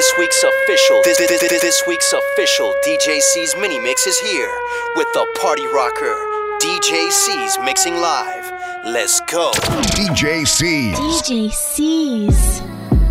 This week's official DJ C's mini mix is here with the party rocker DJ C's mixing live. Let's go. DJ C's. DJ C's.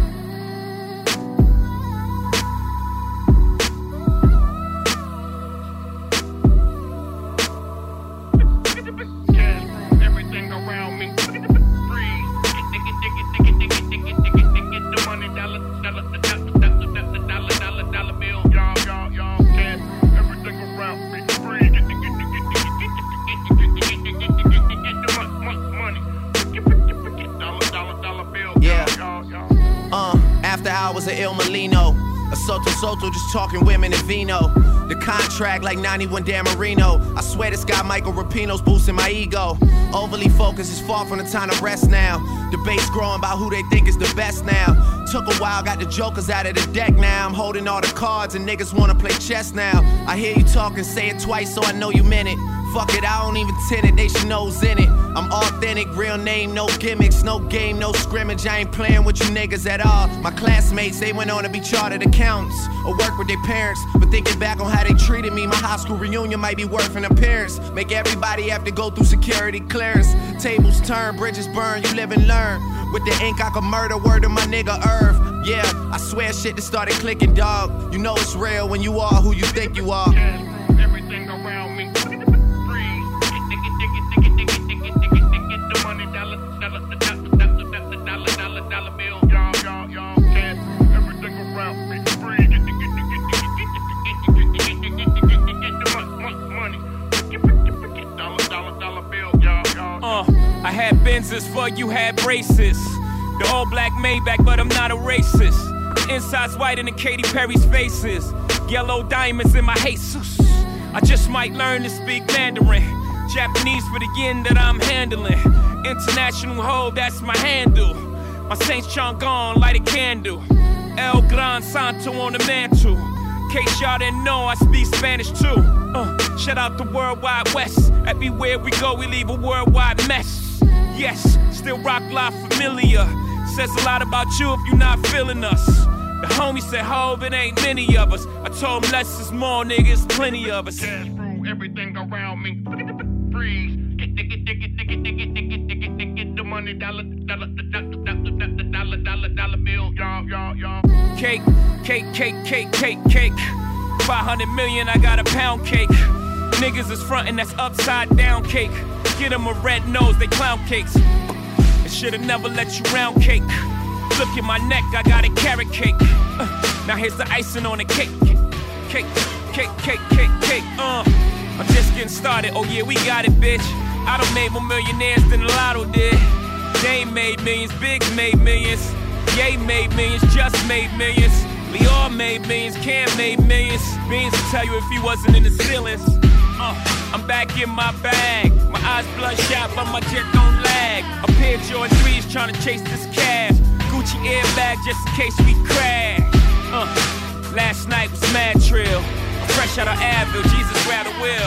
Il Molino, a Soto, just talking women and vino. The contract like 91 Dan Marino. I swear this guy Michael Rapino's boosting my ego. Overly focused is far from the time to rest now. Debates growing about who they think is the best now. Took a while, got the jokers out of the deck now. I'm holding all the cards and niggas wanna play chess now. I hear you talking, say it twice so I know you meant it. Fuck it, I don't even tend it, they should know's in it. I'm authentic, real name, no gimmicks, no game, no scrimmage. I ain't playing with you niggas at all. My classmates, they went on to be chartered accountants or work with their parents. But thinking back on how they treated me, my high school reunion might be worth an appearance. Make everybody have to go through security clearance. Tables turn, bridges burn, you live and learn. With the ink I could murder, word to my nigga Irv. Yeah, I swear shit that started clicking, dog. You know it's real when you are who you think you are. Everything around me. I had Benzes for you had braces. The all black Maybach, but I'm not a racist. The inside's whiter than Katy Perry's faces. Yellow diamonds in my Jesus. I just might learn to speak Mandarin. Japanese for the yen that I'm handling. International hoe, that's my handle. My Saint Chang'an, light a candle. El Gran Santo on the mantle. In case y'all didn't know, I speak Spanish too. Shout out the Worldwide West. Everywhere we go, we leave a worldwide mess. Yes, still rock live familiar. Says a lot about you if you're not feeling us. The homie said, Hov, it ain't many of us. I told him less is more, niggas, plenty of us. Cash through everything around me. Freeze. Get the money, dollar bill, y'all. Cake. 500 million, I got a pound cake. Niggas is frontin', that's upside down cake. Get them a red nose, they clown cakes. I should've never let you round cake. Look at my neck, I got a carrot cake. Now here's the icing on the cake. Cake. I'm just getting started, oh yeah, we got it, bitch. I done made more millionaires than the Lotto did. Dame made millions, Biggs made millions. Ye made millions, just made millions. Lior made millions, Cam made millions. Beans will tell you if he wasn't in the ceilings. I'm back in my bag. My eyes bloodshot, but my jet don't lag. A pair of Jordan 3s trying to chase this cash. Gucci airbag just in case we crash. Last night was mad trill. Fresh out of Advil, Jesus grab the wheel.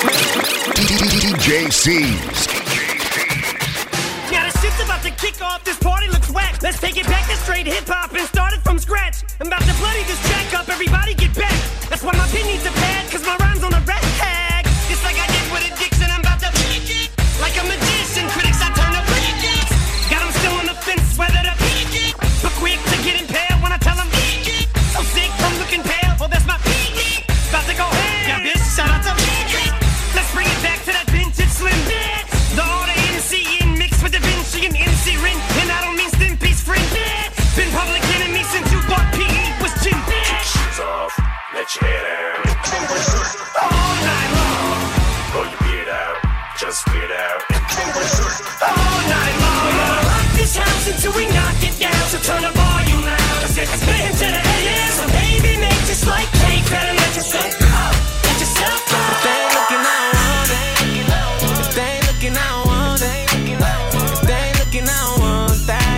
DJ C's. Now the shit's about to kick off, this party looks whack. Let's take it back to straight hip-hop and start it from scratch. I'm about to bloody this track up, everybody get back. That's why my pin needs a pad, cause my rhyme's on a red tag. Just like I did with Addiction, I'm about to like a magician, critics I turn up. Got them still on the fence, whether to but quick to get impaled when I tell them so sick from looking pale, oh that's my about to go ham. Yeah bitch, shout out to let's bring it back to that vintage slim bitch. The order MC in mixed with Da Vinci and MC Rin. And I don't mean Stimpy's friend bitch. Been public enemy since you thought PE was gym bitch. Shoes off, let your hair down. All night long. Pull your beard out, just weird out. All night long. We're gonna rock this house until we knock it down. So turn the volume loud, cause it's spin to the AM. So baby, make this like cake. Better let yourself go. Let yourself go. If they ain't looking out, if they ain't looking out, if they ain't looking out, want that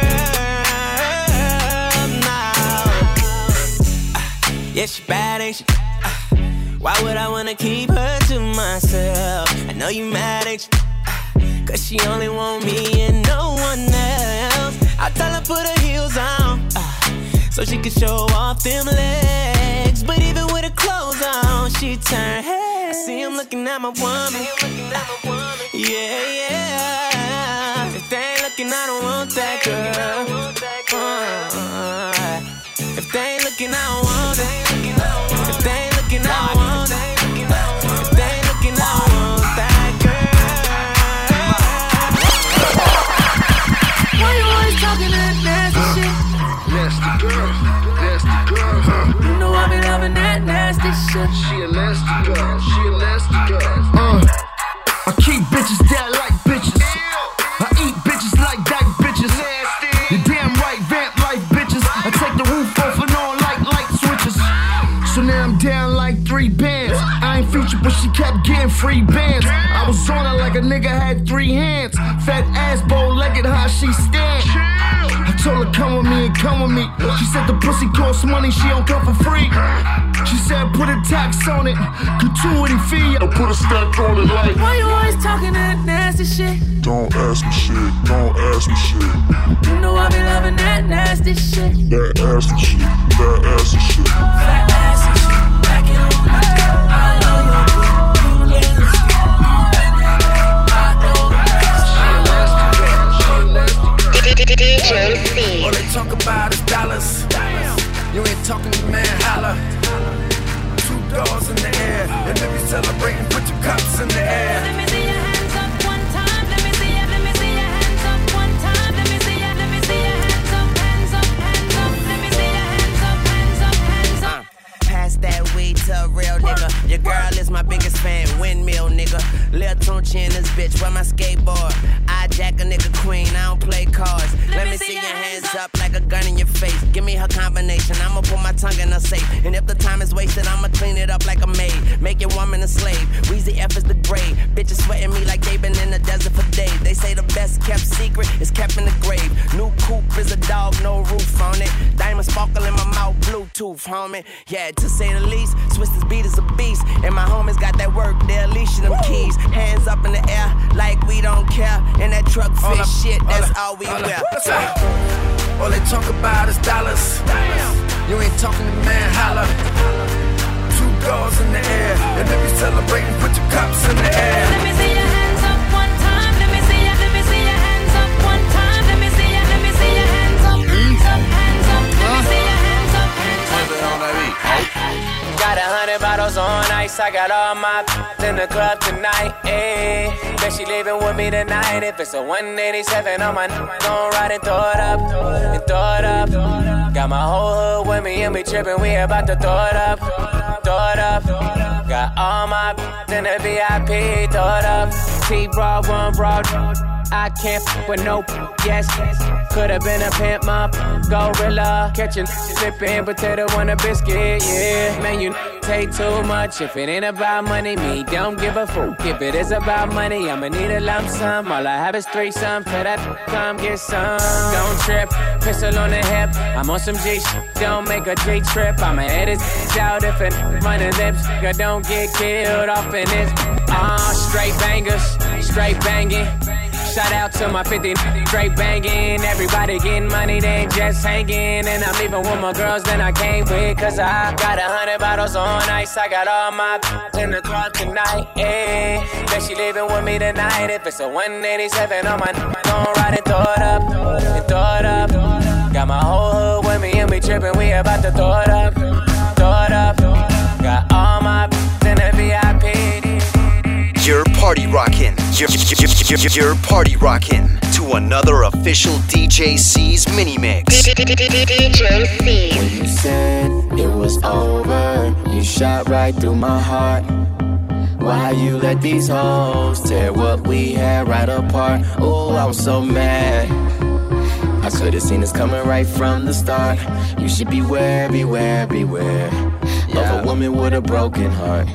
girl now. Yeah, she bad, ain't she? Why would I wanna keep her to myself? I know you mad, ain't you? Cause she only want me and no one else. I tell her put her heels on, so she could show off them legs. But even with her clothes on, she turned heads. I see him looking at my woman. Yeah, yeah. If they ain't looking, I don't want that girl. If they ain't looking, I don't want it. If they ain't looking, I don't want it. If they ain't looking, I don't want that girl. Why you always talking that nasty shit? Nasty girl, nasty girl. You know I be loving that nasty shit. She a nasty girl, she a nasty girl. I keep bitches dead like bitches. I eat bitches like dyke bitches. You're damn right, vamp life bitches. I take the roof off and on like light switches. So now I'm down like 3 bands. I ain't featured, but she kept getting free bands. I was on her like a nigga had 3 hands. Fat ass, bow-legged, how she stand. I told her come with me and come with me. She said the pussy costs money, she don't come for free. She said put a tax on it, gratuity fee. I put a stack on it like. Why you always talking that nasty shit? Don't ask me shit, don't ask me shit. You know I be loving that nasty shit. That assy shit, that assy shit. That assy shit, back it on my girl. I know you're good. DJ C. All they talk about is dollars. You ain't talking to man, holla. 2 doors in the air, and if you celebrating, put your cups in the air. Let me see your hands up one time. Let me see your hands up one time. Let me see your hands up, hands up, hands up. Let me see your hands up, hands up, hands up. Pass that weed to a real nigga. Your girl is my biggest fan, windmill nigga. Lil Tunchi in this bitch, where my skateboard. I jack a nigga queen, I don't play cards. Let me see your hands up like a gun in your face. Give me her combination, I'ma put my tongue in her safe. And if the time is wasted, I'ma clean it up like a maid. Make your woman a slave, Weezy F is the grade. Bitches sweating me like they been in the desert for days. They say the best kept secret is kept in the grave. New coupe is a dog, no roof on it. Diamond sparkle in my mouth, Bluetooth, homie. Yeah, to say the least, Swiss beat is a beast. And my homies got that work, they'll leash them keys. Hands up in the air like we don't care. And that truck fit shit, that's all we wear. All they talk about is dollars. You ain't talking to man, holla. 2 doors in the air, and if you celebrating, put your cups in the air. Let me see your hands up one time. Let me see your hands up one time. Let me see your hands up, hands up, hands up. Let me see your hands up, hands up. Got 100 bottles on ice, I got all my in the club tonight, ayy. Bet she leaving with me tonight. If it's a 187 on my gon' ride and throw it up, and throw it up. Got my whole hood with me and we trippin', we about to throw it up, throw it up. Got all my in the VIP, throw it up. T-Broad, one broad, I can't f with no yes. Could've been a pimp mom, gorilla. Catchin', slippin' potato on a biscuit, yeah. Man, you take too much. If it ain't about money, me don't give a fuck. If it is about money, I'ma need a lump sum. All I have is threesome, for that come get some. Don't trip, pistol on the hip. I'm on some G shit, don't make a G trip. I'ma edit out if it running lips. Girl, don't get killed off in this. Straight bangers, straight banging. Shout out to my 50 straight banging. Everybody getting money, they ain't just hanging. And I'm leaving with my girls that I came with. Cause I got 100 bottles on ice. I got all my in the club tonight, ayy. Bet she leaving with me tonight. If it's a 187 on my gon' ride and throw it up, and throw it up. Got my whole hood with me and we trippin', we about to throw it up, throw it up. Got all my in the VIP. You're party rockin'. You're party rockin' to another official DJ C's mini mix. DJ C. When you said it was over, you shot right through my heart. Why you let these hoes tear what we had right apart? Oh, I was so mad. I could've seen this coming right from the start. You should beware, beware, beware of a woman with a broken heart.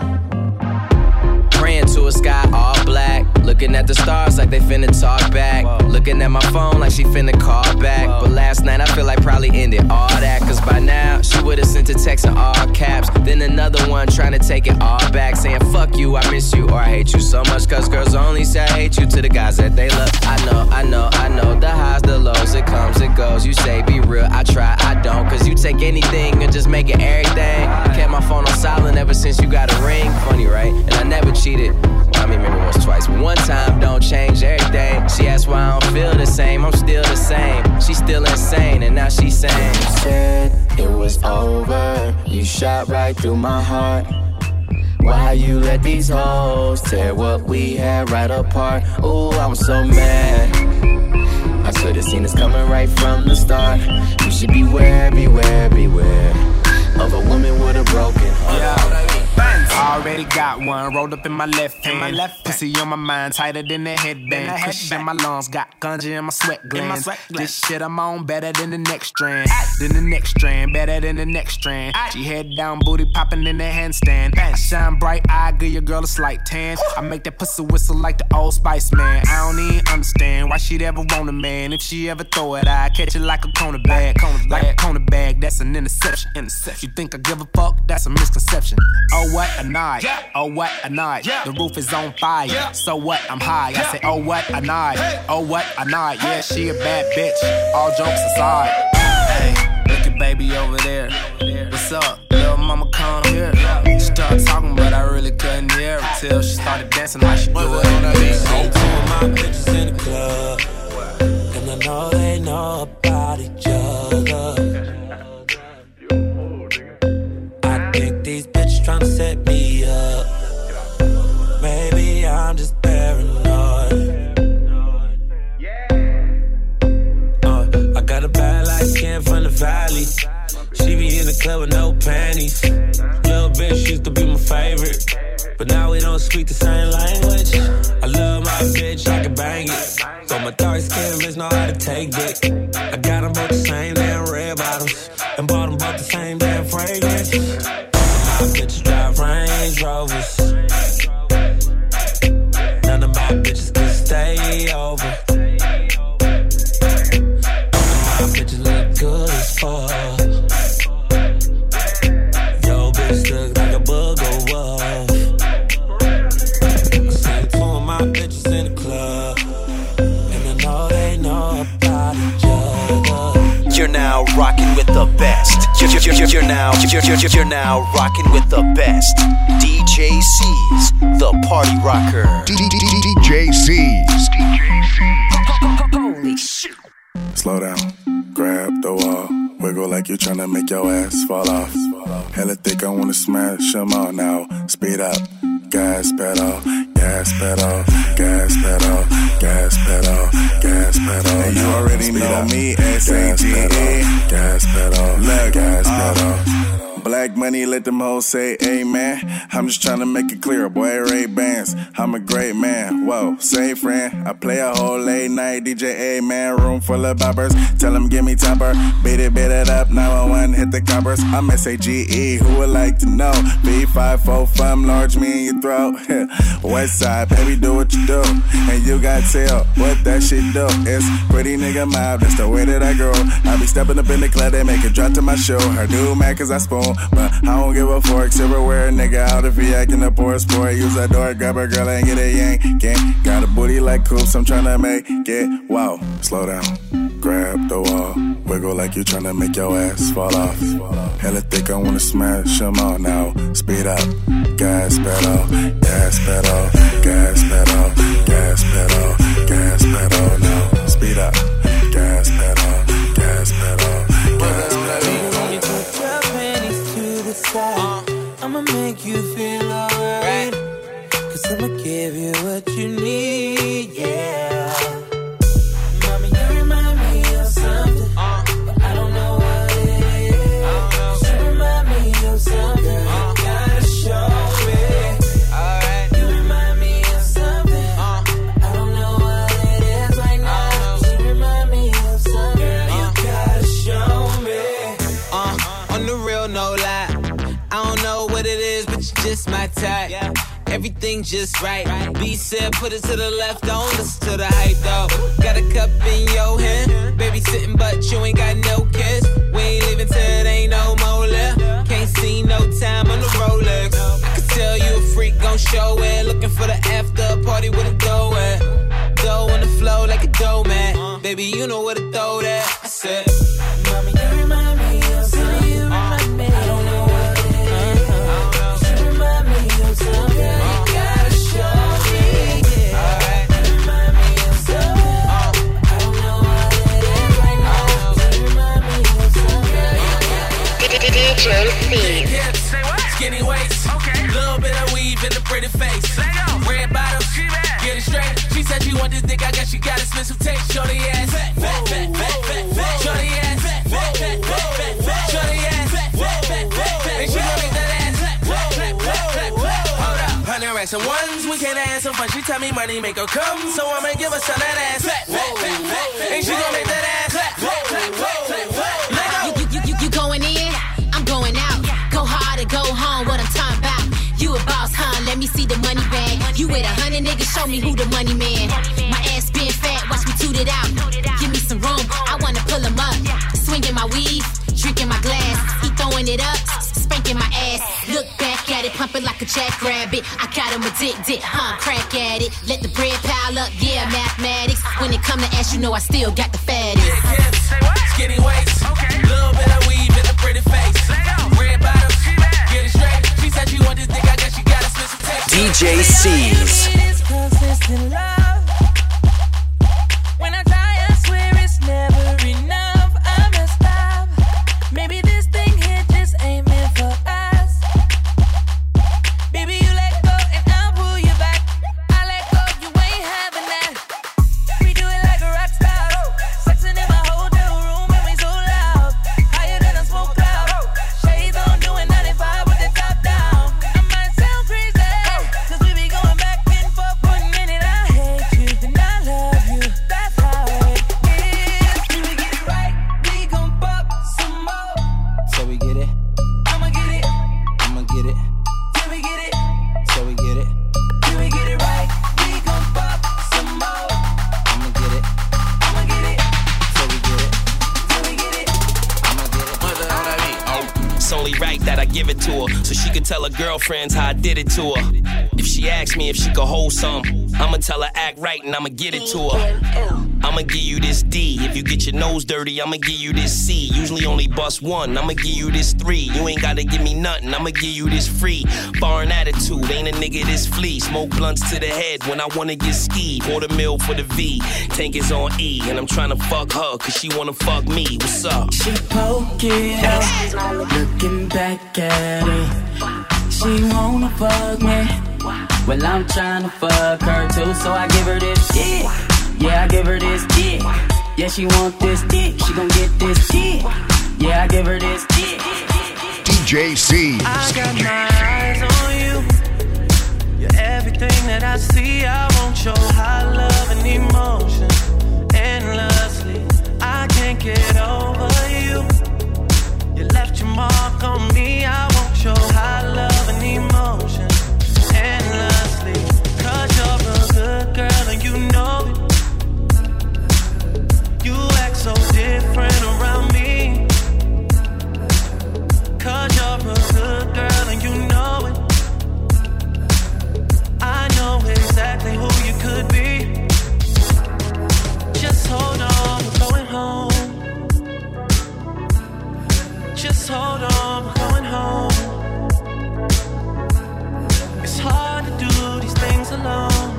Praying to a sky all black, looking at the stars like they finna talk back. Looking at my phone like she finna call back. But last night I feel like probably ended all that. Cause by now she with her, sent a text in all caps. Then another one trying to take it all back, saying fuck you, I miss you, or I hate you so much. Cause girls only say I hate you to the guys that they love. I know, the highs, the lows, it comes, it goes. You say be real, I try, I don't. Cause you take anything and just make it everything. I kept my phone on silent ever since you got a ring. Funny, right? And I never cheated. Well, I mean, maybe once, twice, but one time don't change everything. She asked why I don't feel the same, I'm still the same. She's still insane, and now she's saying, you said it was over, you shot right through my heart. Why you let these hoes tear what we had right apart? Ooh, I'm so mad. I should've seen this coming right from the start. You should beware, beware, beware of a woman with a broken heart. Yeah. Already got one rolled up in my left hand. Pussy on my mind, tighter than the headband. Cushion in my lungs, got ganja in my sweat glands. This shit I'm on better than the next strand. Then the next strand, better than the next strand. She head down, booty popping in the handstand. I shine bright, I give your girl a slight tan. I make that pussy whistle like the Old Spice Man. I don't even understand why she'd ever want a man. If she ever throw it, I catch it like a corner bag. Like a corner bag, that's an interception. You think I give a fuck? That's a misconception. Oh what a night, oh what a night. The roof is on fire, so what, I'm high. I say oh what a night, oh what a night. Yeah, she a bad bitch, all jokes aside. Hey, look at baby over there. What's up, little mama come here. She started talking but I really couldn't hear her till she started dancing like she do it on her knees. Two of my bitches in the club, and I know they know about each other. I think these bitches tryna set me up. Maybe I'm just paranoid. I got a bad light skin from the valley. She be in the club with no panties. Little bitch used to be my favorite, but now we don't speak the same language. I love my bitch, I can bang it. So my dark skin bitch know how to take it. I got them both the same damn red bottoms, and bought them both the same damn fragrance. My bitches drive Range Rovers. None of my bitches can stay over. My bitches look good as fuck. Yo, bitch look like a booger wolf. I seen two of my bitches in the club, and I know they know about each other. You're now rocking with the best. You're now rocking with the best. DJ C's, the party rocker. DJ C's. Holy shit. Slow down, grab the wall, wiggle like you're tryna make your ass fall off. Hella thick, I wanna smash them all now. Speed up, gas pedal, gas pedal, gas pedal, gas pedal, gas pedal. And you already know me, S-A-G-E. Gas pedal, gas pedal. Black money, let them hoes say amen. I'm just tryna make it clear, boy, Ray-Bans. I'm a great man, whoa, say friend. I play a whole late night DJ, man. Room full of boppers, tell them give me topper. Beat it up, 911, hit the coppers. I'm S-A-G-E, who would like to know? B545, large me in your throat. West side, baby, do what you do. And you got tell what that shit do. It's pretty nigga mob, that's the way that I grow. I be stepping up in the club, they make it drop to my show. Her do mad cause I spoon, but I don't give a fork. Silverware, nigga, out if he acting a poor sport. Use that door, grab a girl and get a yank. Gang. Got a booty like coops, I'm tryna make it. Wow, slow down, grab the wall, wiggle like you tryna make your ass fall off. Hella thick, I wanna smash them all now. Speed up, gas pedal, gas pedal, gas pedal, gas pedal, gas pedal now. Speed up, gas pedal, gas pedal, gas pedal. I'ma make you feel alright, cause I'ma give you what you need, yeah. Mommy, you remind me of something, but I don't know what it is. Cause you remind me of something, you gotta show me. You remind me of something, I don't know what it is right now. Cause you remind me of something, you gotta show me. On the real, no lie, I don't know what it is, but you just my type. Yeah. Everything just right. B said put it to the left, don't listen to the hype though. Got a cup in your hand, baby sitting but you ain't got no kiss. We ain't leaving till it ain't no more left. show it. Looking for the after party with a dough at. Dough on the flow like a dough man. Baby, you know where to throw that. I said, Mommy, you remind me of something. You remind me. I don't know what it is. You remind me of something. You gotta show me. Yeah. You remind me of something. I don't know what it is right now. You remind me of something. DJ C's. Skinny waist, little bit of weave in the pretty face. Red bottoms, get it straight. She said she want this dick, I guess she gotta spend some taste. Shorty ass, fat, fat, fat, fat, fat, fat. Shorty ass, fat, fat, fat, fat, fat, fat. Shorty ass, fat, fat, fat, fat, fat. And she gon' make that ass clap, clap, clap, clap, clap, clap. Hold up, 100 racks and ones, we can't have some fun. She tell me money make her come, so I'ma give her some that ass. Fat, fat, fat, fat, fat. And she gon' make that ass clap, clap, clap, clap, clap, clap. You going in, I'm going out. Go hard or go home, what I'm talking about. You a boss, huh? Let me see the money bag. You with 100 niggas, show me who the money man. My ass been fat, watch me toot it out. Give me some room, I wanna pull him up. Swinging my weave, drinking my glass. He throwing it up, spanking my ass. Look back at it, pumping like a jackrabbit. I got him addicted, crack at it. Let the bread pile up, yeah, mathematics. When it come to ass, you know I still got the fattest. Skinny waist, little bit of weave in a pretty face. Red bottoms, get it straight. She said she want this dick, I guess she gotta spend some taste. DJ C's. Consistent love. When I die, I swear it's never enough. I messed up. Maybe this thing here just ain't meant for us. Baby, you let go and I'll pull you back. I let go, you ain't having that. We do it like a rock star. Sexing in my hotel room and we so loud. Higher than a smoke cloud. Shades on, doing 95 with the top down. I might sound crazy, cause we be going back and forth. 1 minute I hate you, then I love you. That's how it is. Till we get it right, we gon' fuck some more. So we get it, I'ma get it, I'ma get it. Till we get it, so we get it. Till we get it right, we gon' fuck some more. I'ma get it, I'ma get it. So we get it, till we get it, I'ma get it. It's only right that I give it to her, so she can tell her girlfriends how I did it to her. If she asks me if she could hold some, I'ma tell her act right and I'ma get it to her. I'ma give you this D. If you get your nose dirty, I'ma give you this C. Usually only bust one, I'ma give you this 3. You ain't gotta give me nothing, I'ma give you this free. Foreign attitude, ain't a nigga this flea. Smoke blunts to the head when I wanna get ski. Order meal for the V, tank is on E. And I'm tryna fuck her, cause she wanna fuck me. What's up? She poking up, looking back at her. She wanna fuck me. Well, I'm tryna fuck her too, so I give her this dick. Yeah, I give her this dick. Yeah, she want this dick. She gon' get this dick. Yeah, I give her this dick. DJ C's. I got my eyes on you. You're everything that I see. I want your high love and emotion endlessly. I can't get over you. You left your mark on me. I want your high love and emotion endlessly. Cause you're a good girl and you know it. You act so different around me. Cause you're a good girl and you know it. I know exactly who you could be. Just hold on, we're going home. Just hold on, we're going home. It's hard to do these things alone.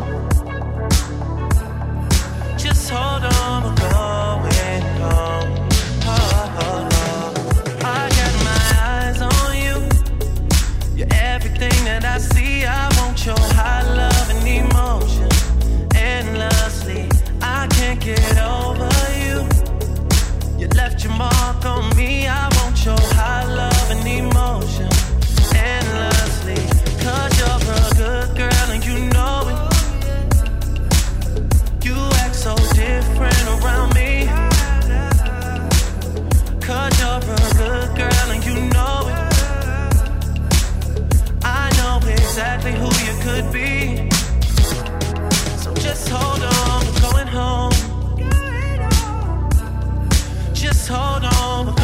Just hold on, we're going home. Oh, oh, oh. I got my eyes on you. You're everything that I see. I want your high love and emotion endlessly. I can't get over you. You left your mark on me. I want your high love and emotion endlessly. Cause you're a good girl and you know it. You act so different around me. Cause you're a good girl and you know it. I know exactly who you could be. So just hold on, we're going home. Just hold on, we're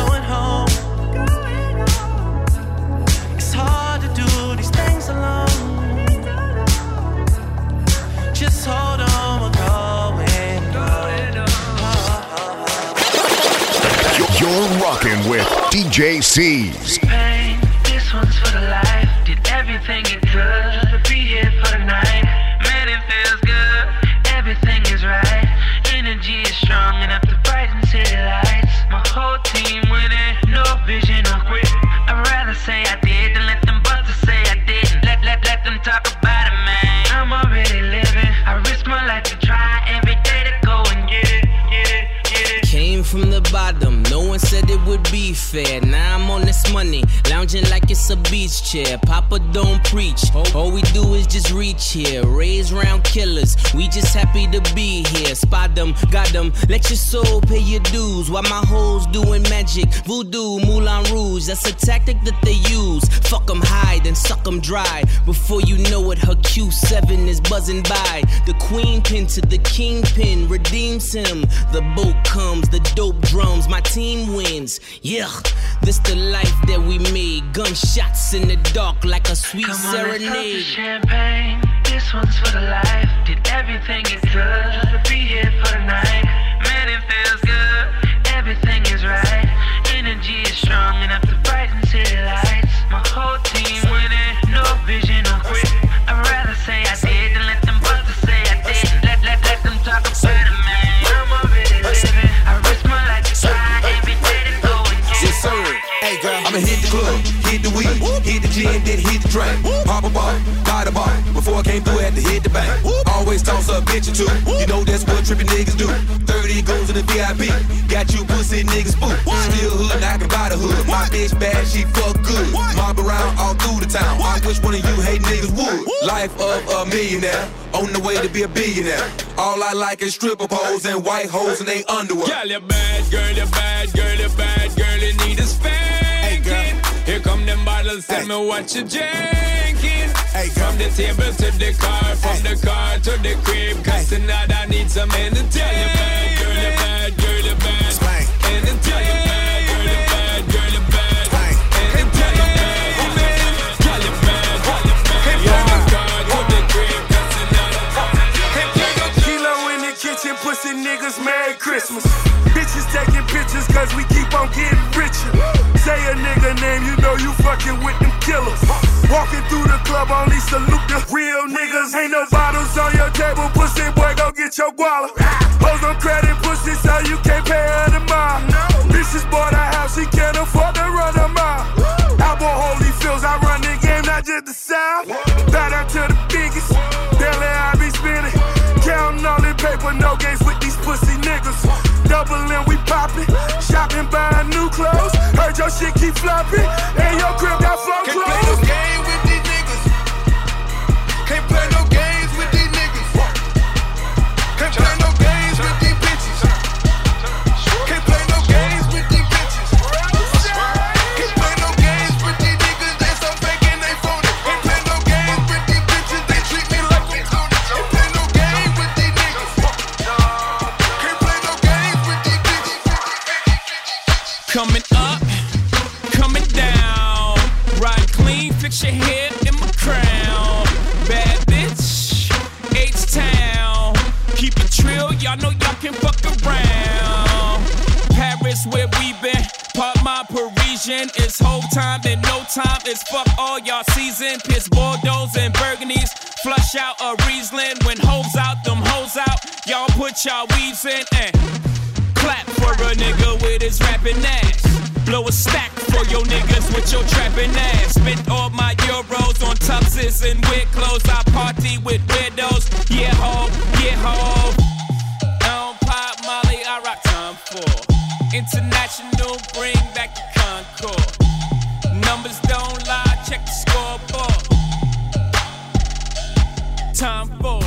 rocking with DJ C's. Pain, this one's for the life. Did everything it could to be here for the night. Man, it feels good. Everything is right. Energy is strong enough to brighten city lights. My whole team winning, no vision or quit. I'd rather say I did than let them busters say I didn't. Let them talk about it, man. I'm already living. I risk my life to try every day to go and get it, get it, get it. Came from the bottom, no one said it would be fair. Now I'm on this money, lounging like it's a beach chair. Papa don't preach, all we do is just reach here. Raise round killers, we just happy to be here. Spot them, got them, let your soul pay your dues. While my hoes doing magic, voodoo, Moulin Rouge. That's a tactic that they use. Fuck them high, then suck them dry. Before you know it, her Q7 is buzzing by. The queen pin to the kingpin redeems him. The boat comes, the dope drums, my team wins. Yeah, this the life that we made. Gunshots in the dark like a sweet serenade. Champagne, this one's for the life. Did everything it could to be here for the night. Man, it feels good. Everything is right. Energy is strong enough to brighten city lights. My whole team winning, no vision or quit. I'd rather say I did than let them busters say I didn't. Let them talk about it, man. I'm already living. I risk my life to try every day to go and get it. Yes, sir. Hey, girl, I'ma hit the club, hit the weed, hit the gin, then hit the drink. Pop a bar, buy the bar. Before I came through, I had to hit the bank. Always toss up bitch or two. You know that's what trippin' niggas do. 30 goes in the VIP. Got you pussy niggas spook. Still hood, I can buy the hood. My bitch bad, she fuck good. Mob around all through the town. I wish one of you hate niggas would. Life of a millionaire, on the way to be a billionaire. All I like is stripper poles and white hoes in they underwear. Girl, you bad, girl, you bad, girl, you bad, girl, you need a spanking. Here come them bottles, tell me what you drinking. From the table to the car, from the car to the crib, cause tonight I need some entertainment. Girl, you bad, girl, you bad, girl, you bad. Entertainment, girl, you bad, girl, you bad. Entertainment, girl, you bad, from the car to the crib, cause tonight Kilo in the kitchen, pussy niggas, Merry Christmas. Bitches taking pictures cause we keep on getting richer. Say a nigga name, you know you fucking with them killers. Walking through the club, only salute the real niggas. Ain't no bottles on your table, pussy boy, go get your guala. Hoes on credit, pussy, so you can't pay her the mile. Bitches bought a house, she can't afford to run a mile. Album Holy Fields, I run the game, not just the South. Bow down to the biggest, daily I be spinning. Counting all the paper, no games with these pussy niggas. Doubling, we poppin', shopping, buying new clothes. Heard your shit keep flopping, and your crib got flow clothes. Can't play no game with these niggas. Can't play no games with these niggas. Can't play no games with these bitches. Can't play no games with these bitches. Can't play no games with these niggas. They so fake and they phony. Can't play no games with these bitches. They treat me like I'm Tony. Can't play no games with these niggas. Can't play no games with these bitches. coming up, coming down. Ride clean, fix your hair in my crown. Bad bitch, H-Town. Keep it trill, y'all know y'all can fuck around. Paris, where we been, part my Parisian. It's whole time and no time. It's fuck all y'all season. Piss Bordeaux and Burgundies. Flush out a Riesling. When hoes out, them hoes out. Y'all put y'all weaves in and clap for a nigga with his rapping ass. Blow a stack for your niggas with your trapping ass. Spent all my euros on tuxes and weird clothes. I party with weirdos. Yeah, ho, yeah, ho. I don't pop Molly, I rock time for international, bring back the Concord. Numbers don't lie, check the scoreboard. Time for.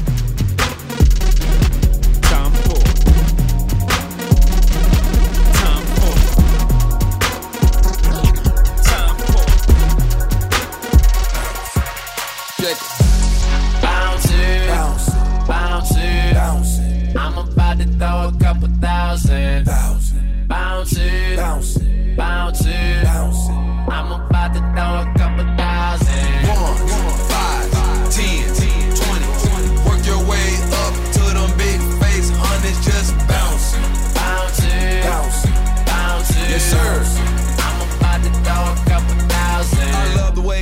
I'm about to throw a couple thousand. Bounce it, bounce it. I'm about to throw a couple thousand. 1, 5, 10, 20. Work your way up to them big face hundreds, just bounce. Bounce it, bounce it. Yes, sir.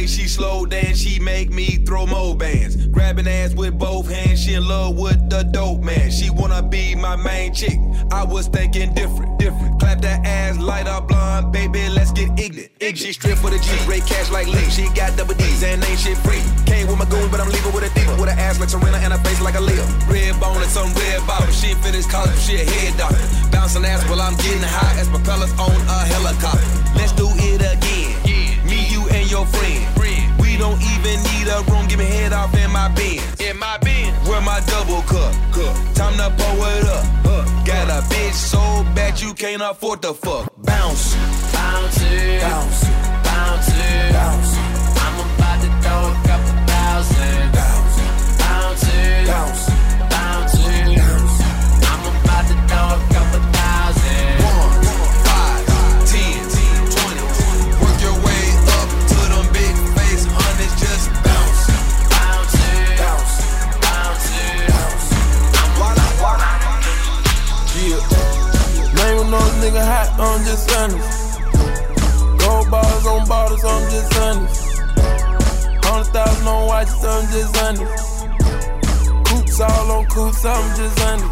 she slow dance, she make me throw more bands. Grabbing ass with both hands, she in love with the dope man. She wanna be my main chick, I was thinking different. Clap that ass, light up blonde, baby, let's get ignorant. She strip for the G, rate cash like Lee. She got double D's and ain't shit free. Came with my goon, but I'm leaving with a diva. With an ass like Serena and a face like a Leo. Red bone and some red bottom. She ain't finished college, but she a head doctor. Bouncing ass while I'm getting high as propellers on a helicopter. Let's do it again. Me, you, and your friend. We don't even need a room. Give me head off in my Benz. Where my double cup. Time to pour it up. Got a bitch so bad you can't afford to fuck. Bounce. Bounce it. Bounce it. Bounce it. Bounce it. I'm about to throw a couple thousand. Bounce it. Bounce it. Bounce it. Bounce it. Bounce it. I'm about to throw a couple thousand. 1, 5, 10, 20. Work your way up to them big face hundreds. Just bounce. Bounce it. Bounce it. Bounce it. Bounce it. I'm Name with no nigga hot, I'm just honest. Gold bars on bottles, I'm just honest. 100,000 on watches, I'm just honest. Coops all on coops, I'm just honest.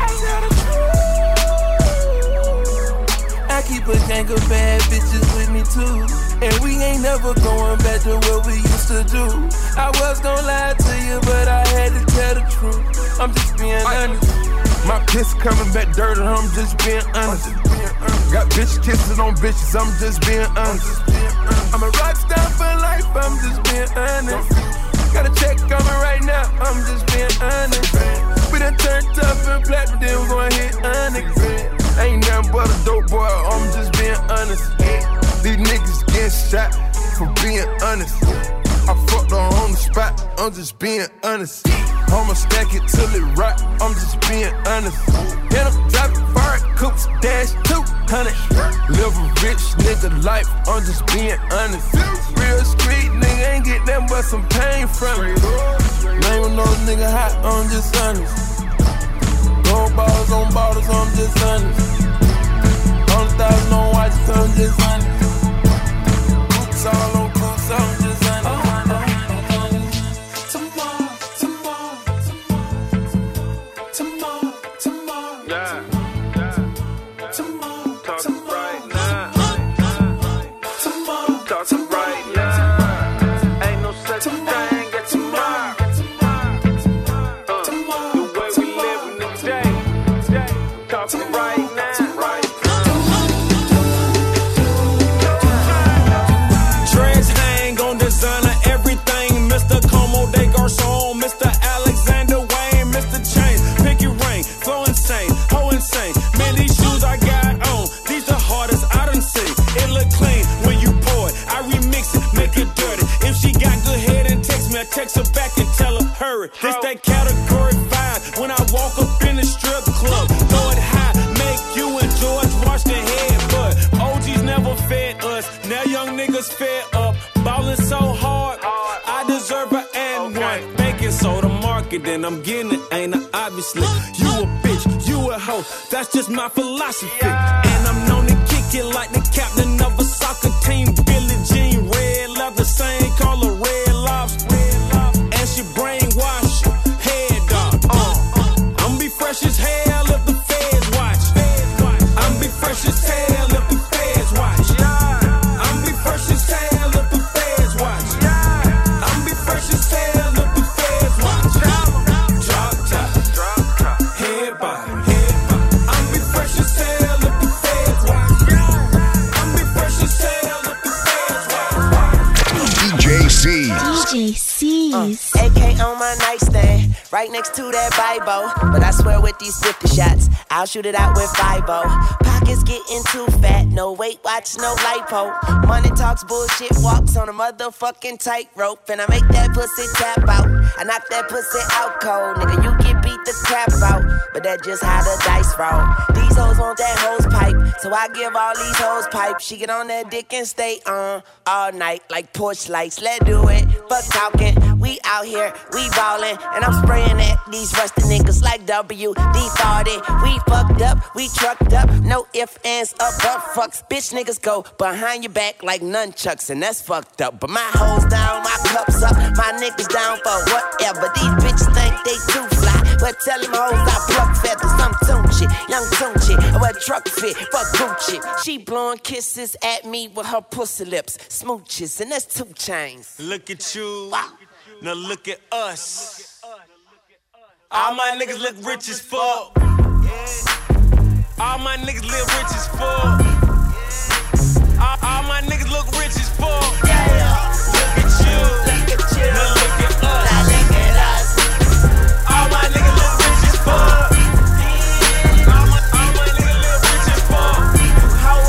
I keep a gang of bad bitches with me too. And we ain't never going back to what we used to do. I was gonna lie to you, but I had to tell the truth. I'm just being honest. My piss coming back dirty, I'm just being honest. Got bitch kissing on bitches, I'm just being honest. I'm a rock star for life, I'm just being honest. Got a check coming right now, I'm just being honest. We done turned up and platinum, then we gon' hit honest. Ain't nothing but a dope boy, I'm just being honest. These niggas getting shot for being honest. I fucked her on the spot, I'm just being honest. I'ma stack it till it rock, I'm just being honest. Then I'm driving fire coops, dash 200. Live a rich nigga life, I'm just being honest. Real street nigga ain't get nothing but some pain from it. Name with no nigga hot, I'm just honest. Gold bars on bottles, I'm just honest. 100,000 on watches, I'm just honest. Coops all on coops, I'm just honest. Text her back and tell her hurry. This that category 5 when I walk up in the strip club. Throw it high, make you and George wash their head. But OGs never fed us. Now young niggas fed up. Ballin' so hard, I deserve an and one. Baking soda market, and I'm getting it, ain't I? Obviously, you a bitch, you a hoe. That's just my philosophy. And I'm known to kick it like the captain of a soccer team. Billie Jean, red leather, same color, red lobster. She brainwash head dog. I'm be fresh as hell if the feds watch. I'm be fresh as hell if the feds watch. I'm be fresh as hell if the feds watch. I'm be fresh as hell if the feds watch. Drop top, head bottom. I'm be fresh as hell if the feds watch. I'm be fresh as hell if the feds watch. DJ C's. DJ C's. AK on my nightstand, right next to that Bible. But I swear with these 50 shots, I'll shoot it out with 5-0. Pockets getting too fat, no Weight Watch, no lipo. Money talks, bullshit walks on a motherfucking tightrope. And I make that pussy tap out, I knock that pussy out cold. Nigga, you get beat the crap out, but that's just how the dice roll. These hoes want that hose pipe, so I give all these hoes pipe. She get on that dick and stay on all night like porch lights. Let's do it, fuck talking. We out here, we ballin', and I'm spraying at these rusty niggas like WD-40. We fucked up, we trucked up, no ifs, ands, or but fucks. Bitch niggas go behind your back like nunchucks, and that's fucked up. But my hoes down, my cups up, my niggas down for whatever. These bitches think they too fly, but tell them hoes I pluck feathers. I'm Tunchi, young Tunchi, I wear truck fit, fuck Gucci. She blowing kisses at me with her pussy lips, smooches, and that's 2 chains. Look at you, wow. Now look at us. All my niggas look rich as fuck. All my niggas live rich as fuck. All my niggas look rich as fuck. Look at you, now look at us. All my niggas look rich as fuck. All my niggas live rich as fuck. How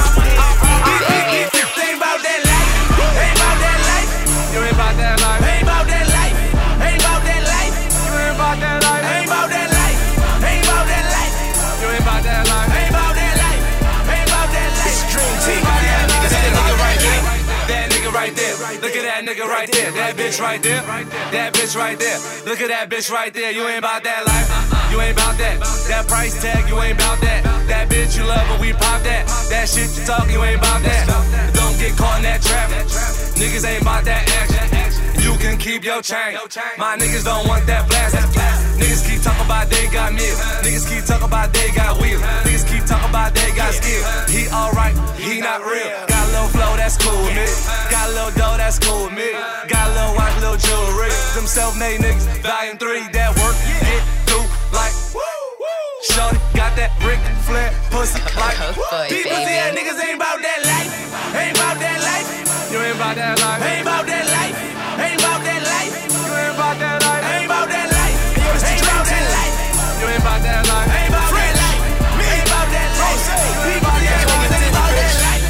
ain't about that life. Ain't about that life. You ain't about that life. Ain't about that life. Ain't about that life. You ain't about that life. Ain't about that life. Ain't about that life. You ain't about that life. Ain't about that life. Ain't about that life. It's Dream Team. That nigga right there. That nigga right there. Look at that nigga right there. That bitch right there. That bitch right there. Look at that bitch right there. You ain't about that life. You ain't about that. That price tag, you ain't about that. That bitch you love, but we pop that. That shit you talk, you ain't about that. Don't get caught in that trap. Niggas ain't about that action. You can keep your chain. My niggas don't want that blast. Niggas keep talking about they got meal. Niggas keep talking about they got wheels. Niggas keep talking about they got skill. He alright, he not real. Got a little flow, that's cool with me. Got a little dough, that's cool with me. Got a little watch, little jewelry. Them self-made niggas, volume 3, that work, get through like shorty, got that Ric Flair pussy like people see that niggas ain't about that life. Ain't about that life. You ain't about that life. Ain't about that life. Ain't about that life. You ain't about that life. Ain't about that life. Ain't about that life. You ain't about that life. Ain't about that life. Ain't about that life. People see that niggas ain't about that life.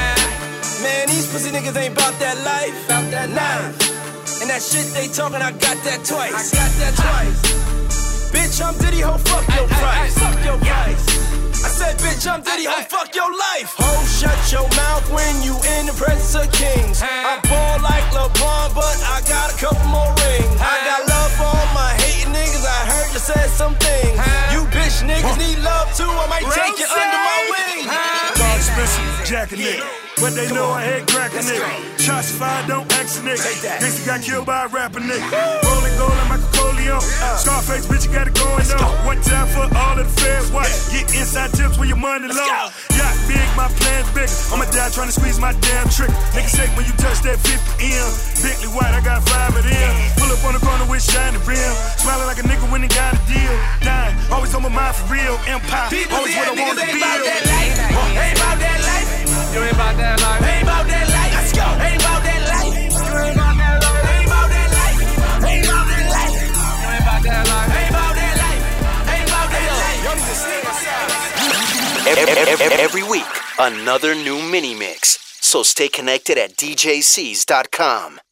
Man, these pussy niggas ain't about that life. About that life. And that shit they talking, I got that twice. I got that twice. Bitch, I'm Diddy, ho, fuck your price. Fuck your price. I said, bitch, I'm Diddy, ho, fuck your life. Ho, shut your mouth when you in the presence of kings. I ball like LeBron, but I got a couple more rings. I got love for all my hating niggas. I heard you said some things. You bitch niggas need love too. I might take you under my wing. Dog Spencer, Jack a nigga. But they know I had crack a nigga. Shots fired, don't ask a nigga. Gangsta got killed by a rapper nigga. Rolling gold like Michael Corleone. Scarface, bitch, you got it going on. One time for all of the feds. Watch, get inside tips when your money low. Yacht big, my plans big. I'ma die trying to squeeze my damn trick. Nigga say when you touch that 50M. Bentley white, I got 5 of them. Pull up on the corner with shiny rim. Smiling like a nigga when they got a deal. Dying, always on my mind for real. Empire, always what I want to be. Ain't about that life. You ain't about that life. Ain't about that life. Let's go. Ain't about that life. You ain't about that life. Ain't about that life. Ain't about that life. You ain't about that life. Ain't about that life. Ain't about that life. Every week, another new mini mix. So stay connected at DJCs.com.